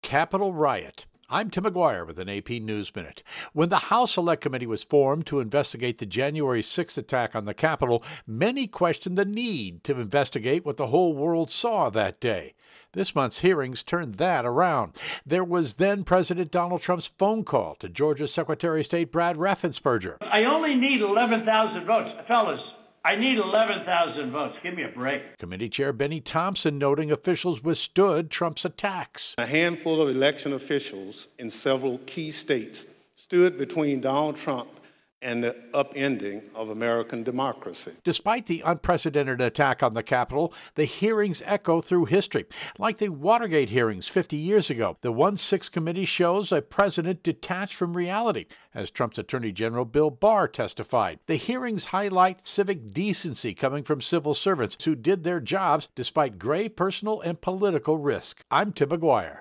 Capitol riot. I'm Tim McGuire with an AP News Minute. When the House Select Committee was formed to investigate the January 6th attack on the Capitol, many questioned the need to investigate what the whole world saw that day. This month's hearings turned that around. There was then President Donald Trump's phone call to Georgia Secretary of State Brad Raffensperger. I only need 11,000 votes. Fellas, I need 11,000 votes. Give me a break. Committee Chair Benny Thompson noting officials withstood Trump's attacks. A handful of election officials in several key states stood between Donald Trump and the upending of American democracy. Despite the unprecedented attack on the Capitol, the hearings echo through history. Like the Watergate hearings 50 years ago, the 1-6 committee shows a president detached from reality, as Trump's Attorney General Bill Barr testified. The hearings highlight civic decency coming from civil servants who did their jobs despite grave personal and political risk. I'm Tim McGuire.